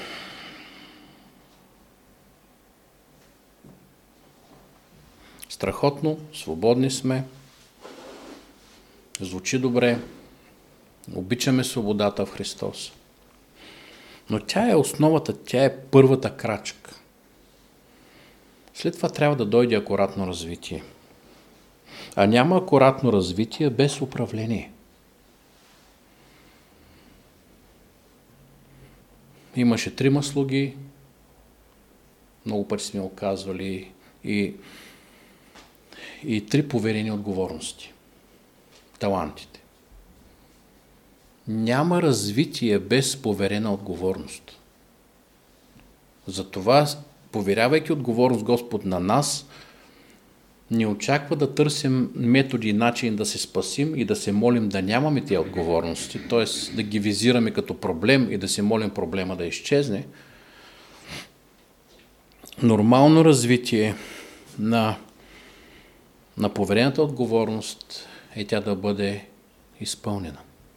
Страхотно, свободни сме, звучи добре, обичаме свободата в Христос. Но тя е основата, тя е първата крачка. След това трябва да дойде акуратно развитие. А няма акуратно развитие без управление. Имаше трима слуги, много пъти сме оказвали, и, и три поверени отговорности. Талантите. Няма развитие без поверена отговорност. Затова, поверявайки отговорност Господ на нас, ни очаква да търсим методи и начин да се спасим и да се молим да нямаме тези отговорности, т.е. да ги визираме като проблем и да се молим проблема да изчезне. Нормално развитие на, на поверената отговорност е тя да бъде изпълнена.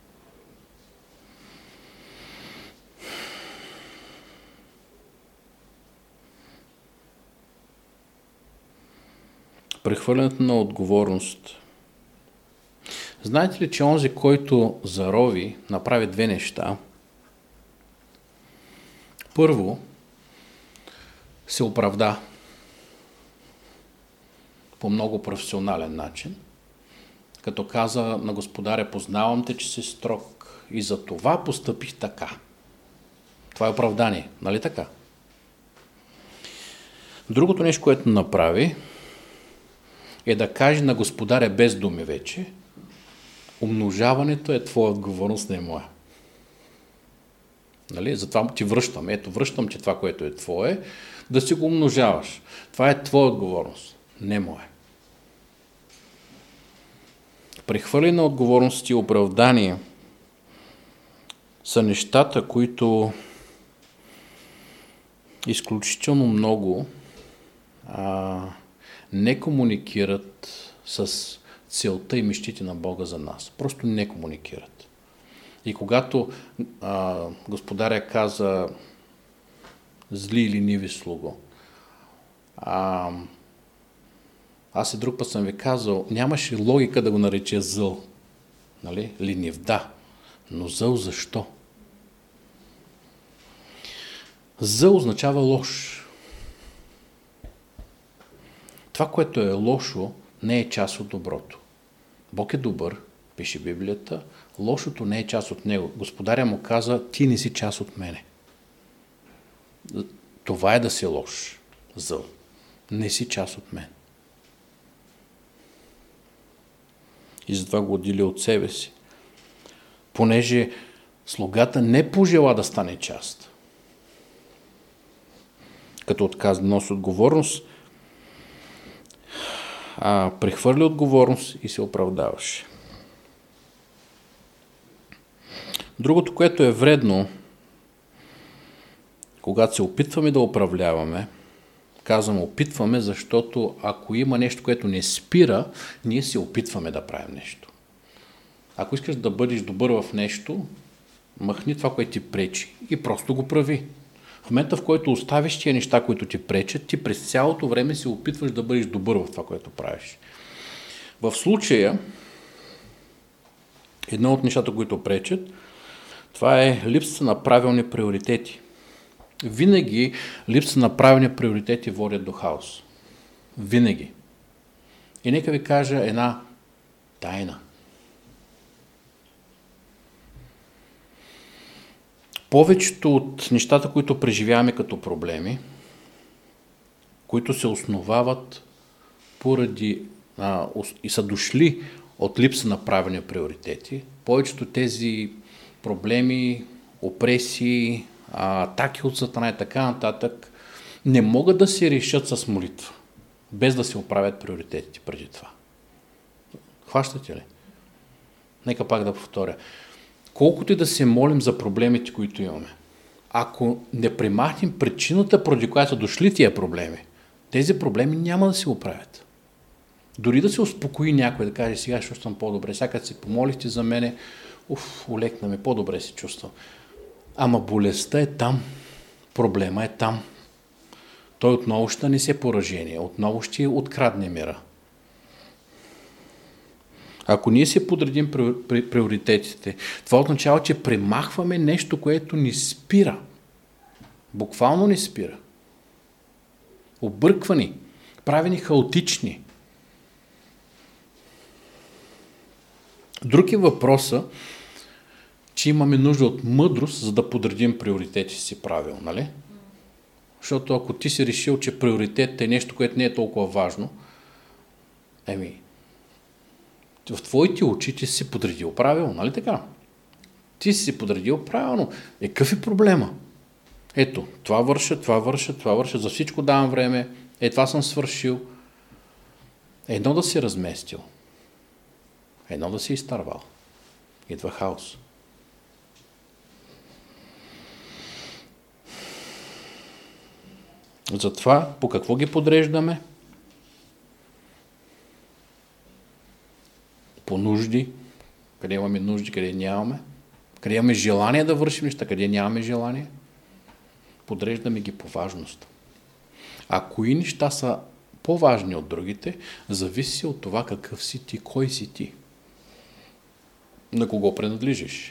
Прехвърлянето на отговорност. Знаете ли, че онзи, който зарови, направи две неща? Първо, се оправда по много професионален начин, като каза на господаря: познавам те, че си строг и за това постъпих така. Това е оправдание, нали така? Другото нещо, което направи, е да каже на господаря без думи вече: умножаването е твоя отговорност, не е моя. Нали? Затова ти връщам. Ето, връщам ти това, което е твое, да си го умножаваш. Това е твоя отговорност, не моя. Прехвърляне на отговорност и оправдание са нещата, които изключително много а, не комуникират с целта и мечтите на Бога за нас. Просто не комуникират. И когато а, господаря каза: зли или ниви слуго, а, аз и друг път съм ви казал, нямаше логика да го нарече зъл. Нали? Ленив, да. Но зъл защо? Зъл означава лош. Това, което е лошо, не е част от доброто. Бог е добър, пише Библията, лошото не е част от него. Господаря му каза: ти не си част от мене. Това е да си лош, зъл. Не си част от мен. И затова го отдели от себе си. Понеже слугата не пожела да стане част. Като отказа да носи отговорност, а прехвърли отговорност и се оправдаваше. Другото, което е вредно, когато се опитваме да управляваме, казвам опитваме, защото ако има нещо, което не спира, ние се опитваме да правим нещо. Ако искаш да бъдеш добър в нещо, Махни това, което ти пречи и просто го прави. В момента, в който оставиш тия неща, които ти пречат, ти през цялото време се опитваш да бъдеш добър в това, което правиш. В случая, едно от нещата, които пречат, това е липсата на правилни приоритети. Винаги липсата на правилни приоритети водят до хаос. Винаги. И нека ви кажа една тайна. Повечето от нещата, които преживяваме като проблеми, които се основават поради а, и са дошли от липса на правилни приоритети, повечето тези проблеми, опресии, атаки от Сатана и така нататък, не могат да се решат с молитва, без да се оправят приоритетите преди това. Хващате ли? Нека пак да повторя. Колкото и да се молим за проблемите, които имаме, ако не премахнем причината, поради която са дошли тия проблеми, тези проблеми няма да се оправят. Дори да се успокои някой, да каже, сега ще чувствам по-добре, сега като се помолихте за мене, уф, олекна ме, по-добре се чувствам. Ама болестта е там, проблема е там. Той отново ще нанесе поражение, отново ще открадне мира. Ако ние се подредим приоритетите, това означава, че премахваме нещо, което ни спира. Буквално ни спира. Обърквани, правени хаотични. Друг е въпроса, че имаме нужда от мъдрост, за да подредим приоритетите си правилно, нали? Защото ако ти си решил, че приоритет е нещо, което не е толкова важно, еми, в твоите очи ти си подредил правилно, нали така? Ти си подредил правилно. Е, какъв е проблема? Ето, това върша, това върша, това върша, за всичко давам време, е, това съм свършил. Едно да си разместил, едно да си изтървал. Идва хаос. Затова, по какво ги подреждаме? По нужди, къде имаме нужди, къде нямаме, къде имаме желание да вършим неща, къде нямаме желание. Подреждаме ги по важност. А кои неща са по-важни от другите, зависи от това какъв си ти, кой си ти, на кого принадлежиш.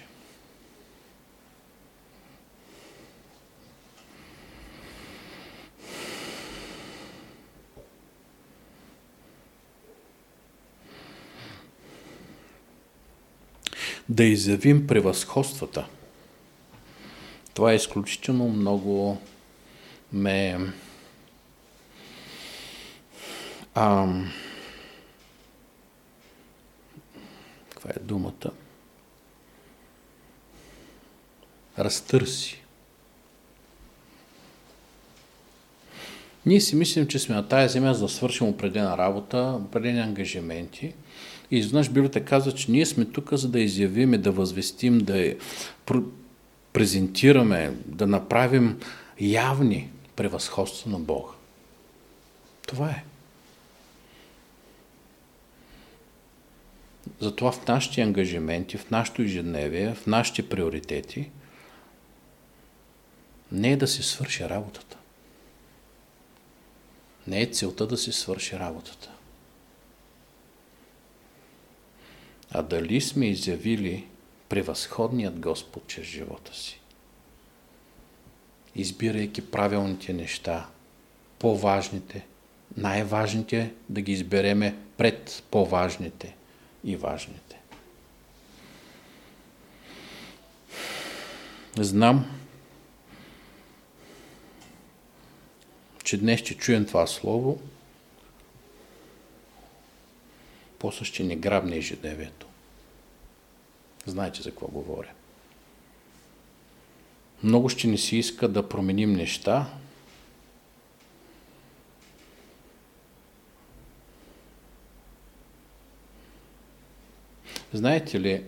Да изявим превъзходствата. Това е изключително много ме ам, каква е думата? Разтърси. Ние си мислим, че сме на тая земя, за да свършим определена работа, определени ангажименти. И изведнъж Библията казва, че ние сме тук, за да изявиме, да възвестим, да презентираме, да направим явни превъзходства на Бога. Това е. Затова в нашите ангажименти, в нашето ежедневие, в нашите приоритети не е да се свърши работата. Не е целта да се свърши работата. А дали сме изявили превъзходният Господ чрез живота си, избирайки правилните неща, по-важните, най-важните да ги избереме пред по-важните и важните. Знам, че днес ще чуем това слово, после ще ни грабне ежедневието. Знаете за какво говоря. Много ще ни се иска да променим неща, знаете ли,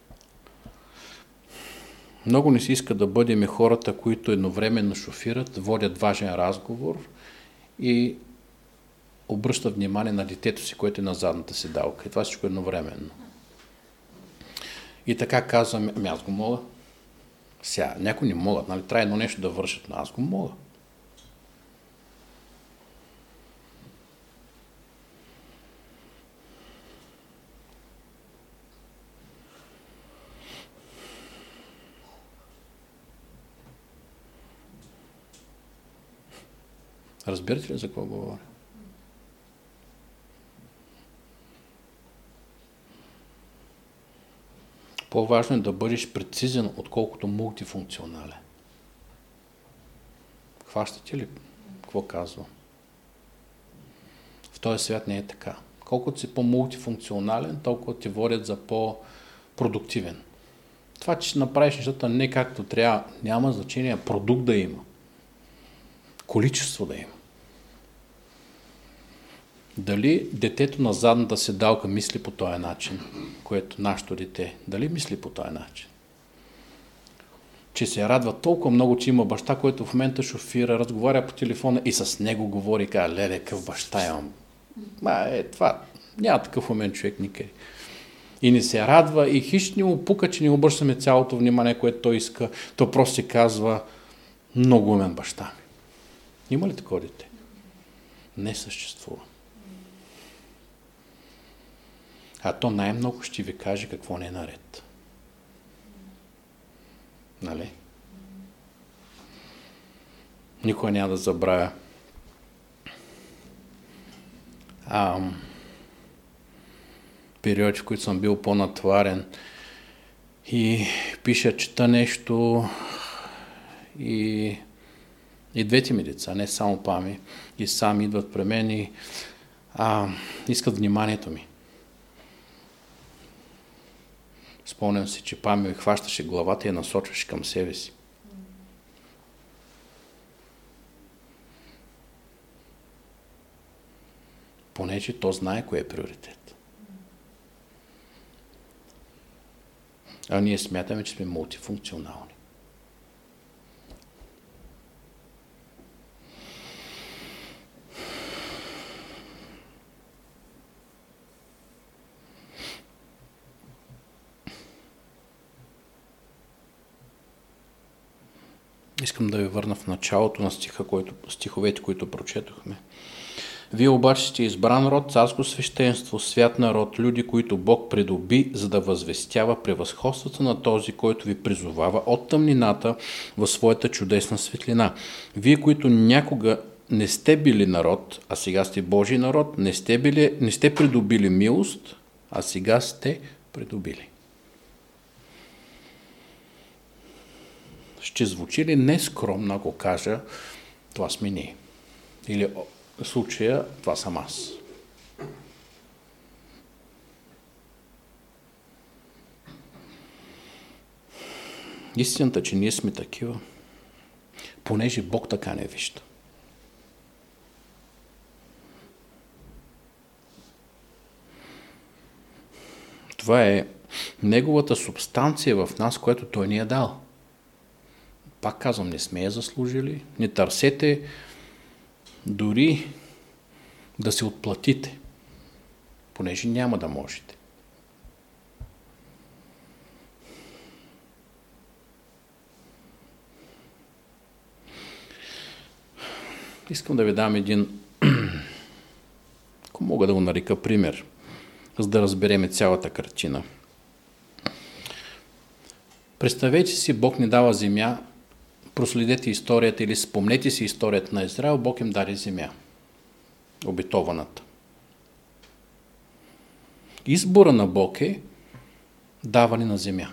много ни се иска да бъдем хората, които едновременно шофират, водят важен разговор и обръщат внимание на детето си, което е на задната седалка. И това всичко едновременно. И така казваме, ами аз го мога. Сега, някои не могат, нали? Трябва едно нещо да вършат, но аз го мога. Разбирате ли за какво говоря? По-важно е да бъдеш прецизен, отколкото мултифункционален. Хващате ли какво казвам? В този свят не е така. Колкото си по-мултифункционален, толкова ти водят за по-продуктивен. Това, че ще направиш нещата не както трябва, няма значение продукт да има. Количество да има. Дали детето на задната седалка мисли по този начин, което нашето дете, дали мисли по този начин? Че се радва толкова много, че има баща, който в момента шофира, разговаря по телефона и с него говори и казва, леле, какъв баща имам. Ма е, това, няма такъв момент човек никъде. И не се радва и хищ ни му пука, че не обръщаме цялото внимание, което той иска. То просто се казва, много умен баща ми. Има ли такова дете? Не съществува. А то най-много ще ви каже какво не е наред. Нали? Никой няма да забравя. А, периоди, в които съм бил по-натварен и пиша, чета нещо и, и двете ми деца, не само Пами, и сами идват при мен и а, искат вниманието ми. Спомням си, че Пами ми хващаше главата и я насочваше към себе си. Понеже то знае кое е приоритет. А ние смятаме, че сме мултифункционални. Искам да ви върна в началото на стиха, който, стиховете, които прочетохме. Вие обаче сте избран род, царско свещенство, свят народ, люди, които Бог придоби, за да възвестява превъзходството на този, който ви призовава от тъмнината в своята чудесна светлина. Вие, които някога не сте били народ, а сега сте Божий народ, не сте, били, не сте придобили милост, а сега сте придобили. Ще звучи ли нескромно, ако кажа, това сме ние? Или в случая, това съм аз. Истината, че ние сме такива, понеже Бог така не вижда. Това е Неговата субстанция в нас, която Той ни е дал. Пак казвам, не сме я заслужили. Не търсете дори да се отплатите, понеже няма да можете. Искам да ви дам един, ако мога да го нарека пример, за да разберем цялата картина. Представете си, Бог ни дава земя, проследете историята или спомнете си историята на Израел, Бог им даде земя, обетованата. Избора на Бог е даване на земя.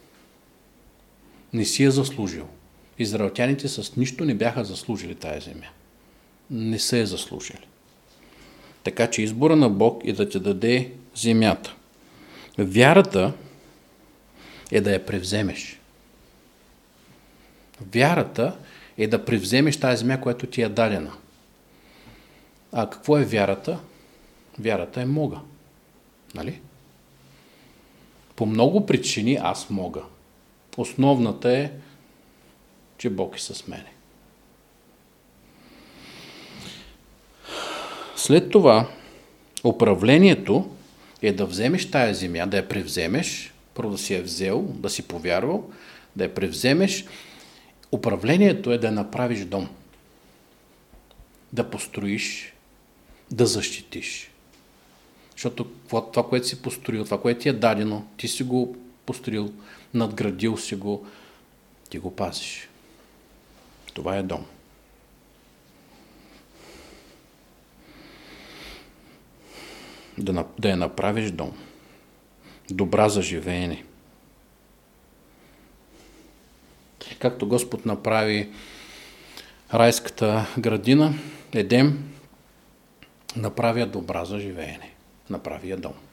Не си я заслужил. Израелтяните с нищо не бяха заслужили тая земя. Не са я заслужили. Така че избора на Бог е да ти даде земята. Вярата е да я превземеш. Вярата е да превземеш тази земя, която ти е дадена. А какво е вярата? Вярата е мога. Нали? По много причини аз мога. Основната е, че Бог е с мене. След това, управлението е да вземеш тая земя, да я превземеш, първо да си я взел, да си повярвал, да я превземеш. Управлението е да я направиш дом. Да построиш, да защитиш. Защото това, което си построил, това, което ти е дадено, ти си го построил, надградил си го, ти го пазиш. Това е дом. Да, да я направиш дом. Добра за живеене. Както Господ направи райската градина, Едем, направи я добра за живеене. Направи я дом.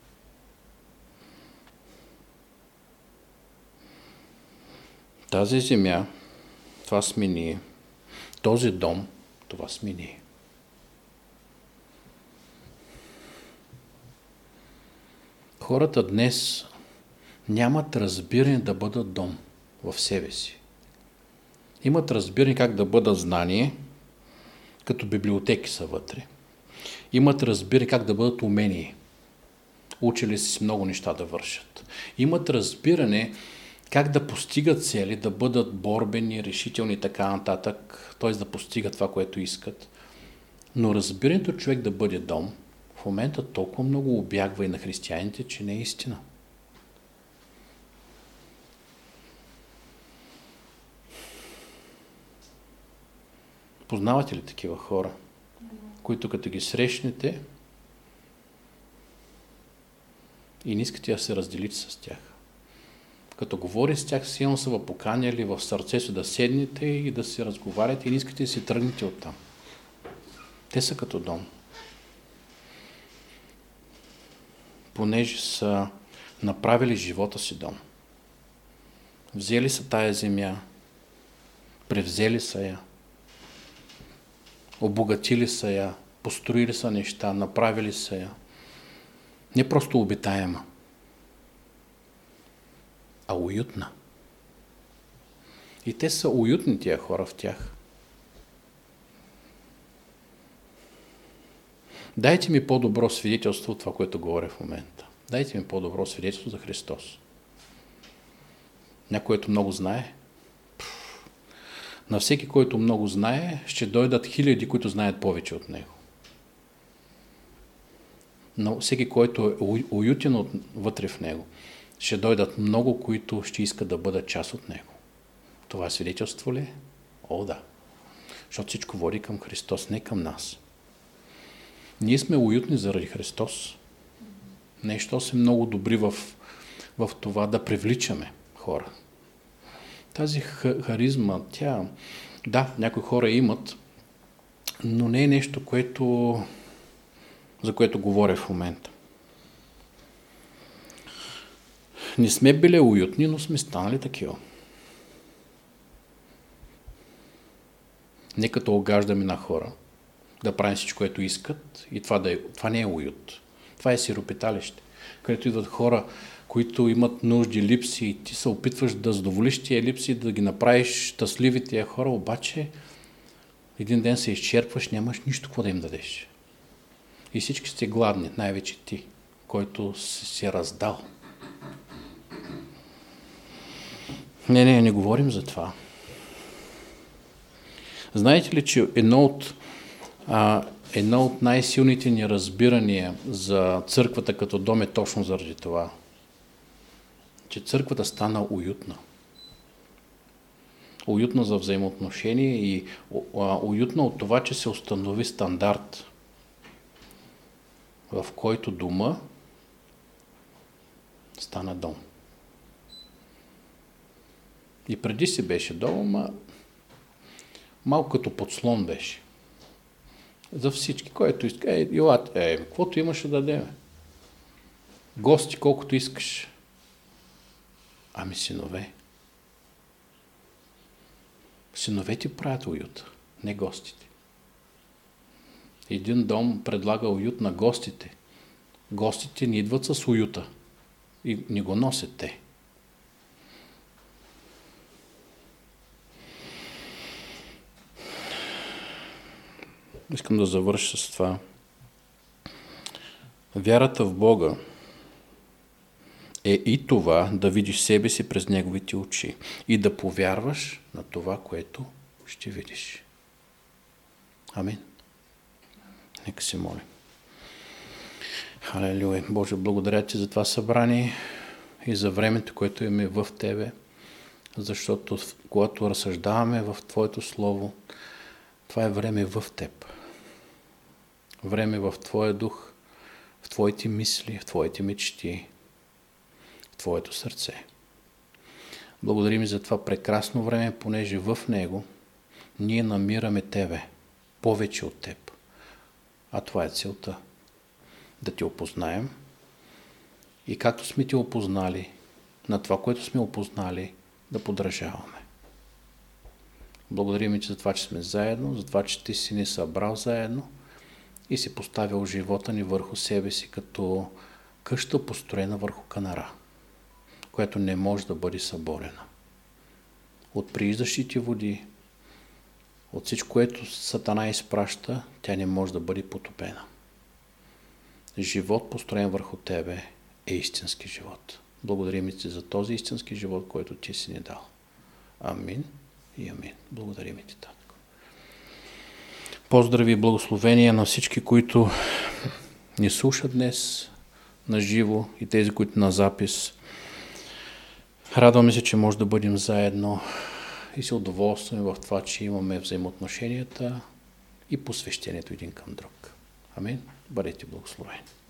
Тази земя, това сме ние. Този дом, това сме ние. Хората днес нямат разбиране да бъдат дом в себе си. Имат разбиране как да бъдат знание, като библиотеки са вътре. Имат разбиране как да бъдат умения. Учили си много неща да вършат. Имат разбиране как да постигат цели, да бъдат борбени, решителни и така нататък, т.е. да постигат това, което искат. Но разбирането човек да бъде дом, в момента толкова много обягва и на християните, че не е истина. Познавате ли такива хора, които като ги срещнете и не искате да се разделите с тях? Като говори с тях, силно са ви поканяли в сърце си да седнете и да си разговаряте и не искате да си тръгнете оттам. Те са като дом. Понеже са направили живота си дом. Взели са тая земя, превзели са я, обогатили са я, построили са неща, направили са я. Не просто обитаема, а уютна. И те са уютни тия хора в тях. Дайте ми по-добро свидетелство от това, което говоря в момента. Дайте ми по-добро свидетелство за Христос. Някой, който много знае. На всеки, който много знае, ще дойдат хиляди, които знаят повече от него. Но всеки, който е уютен вътре в него, ще дойдат много, които ще искат да бъдат част от него. Това свидетелство ли? О, да. Защото всичко води към Христос, не към нас. Ние сме уютни заради Христос. Нещо сме много добри в, в това да привличаме хора. Тази харизма, тя, да, някои хора имат, но не е нещо, което, за което говоря в момента. Не сме били уютни, но сме станали такива. Не като огаждаме на хора, да правим всичко, което искат и това, да е, това не е уют. Това е сиропиталище, където идват хора, които имат нужди, липси и ти се опитваш да задоволиш тия липси, да ги направиш щастливи тия хора, обаче един ден се изчерпваш, нямаш нищо какво да им дадеш. И всички сте гладни, най-вече ти, който си се раздал. Не, не, не говорим за това. Знаете ли, че едно от, а, едно от най-силните ни разбирания за църквата като дом е точно заради това, че църквата стана уютна. Уютна за взаимоотношение и а, уютна от това, че се установи стандарт, в който дома стана дом. И преди си беше дом, а малко като подслон беше. За всички, който иска. Е, елате, е, каквото имаш да дадем. Гости, колкото искаш. Ами синове. Синове ти правят уют, не гостите. Един дом предлага уют на гостите. Гостите не идват с уюта и не го носят те. Искам да завърша с това. Вярата в Бога е и това да видиш себе си през неговите очи и да повярваш на това, което ще видиш. Амин. Нека се молим. Халелуя. Боже, благодаря Ти за това събрание и за времето, което имаме в Тебе, защото когато разсъждаваме в Твоето Слово, това е време в Теб. Време в Твоя дух, в Твоите мисли, в Твоите мечти, в Твоето сърце. Благодарим за това прекрасно време, понеже в него ние намираме Тебе, повече от Теб. А това е целта. Да Те опознаем и както сме Те опознали, на това, което сме опознали, да подражаваме. Благодарим Ти за това, че сме заедно, за това, че Ти си ни събрал заедно и си поставил живота ни върху себе си като къща, построена върху канара, която не може да бъде съборена. От прииждащите води, от всичко, което Сатана изпраща, тя не може да бъде потопена. Живот, построен върху Тебе, е истински живот. Благодарим Ти за този истински живот, който Ти си ни дал. Амин и амин. Благодарим Ти, Татко. Поздрави и благословения на всички, които ни слушат днес на живо и тези, които на запис. Радваме се, че може да бъдем заедно и се удоволстваме в това, че имаме взаимоотношенията и посвещението един към друг. Амин. Бъдете благословени.